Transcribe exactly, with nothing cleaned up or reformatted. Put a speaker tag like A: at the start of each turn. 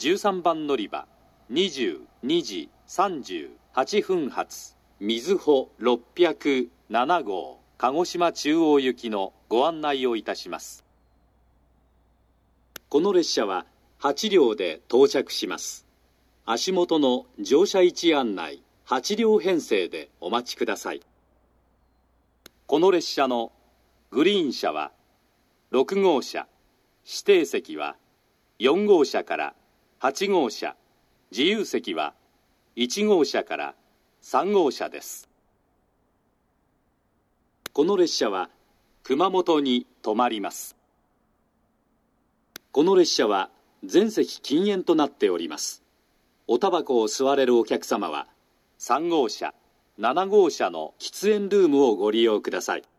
A: じゅうさんばん乗り場にじゅうにじさんじゅうはっぷん発みずほろっぴゃくななごう鹿児島中央行きのご案内をいたします。この列車ははちりょうで到着します。足元の乗車位置案内はちりょう編成でお待ちください。この列車のグリーン車はろくごうしゃ、指定席はよんごうしゃからはちごうしゃ、自由席はいちごうしゃからさんごうしゃです。この列車は熊本に止まります。この列車は全席禁煙となっております。おタバコを吸われるお客様はさんごうしゃ、ななごうしゃの喫煙ルームをご利用ください。